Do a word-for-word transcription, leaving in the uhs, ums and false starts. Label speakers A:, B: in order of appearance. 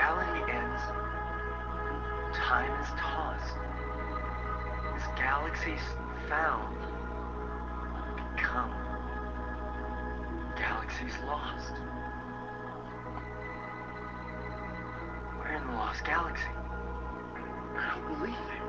A: reality ends, time is tossed. As galaxies found become galaxies lost. We're in the lost galaxy. I don't believe it.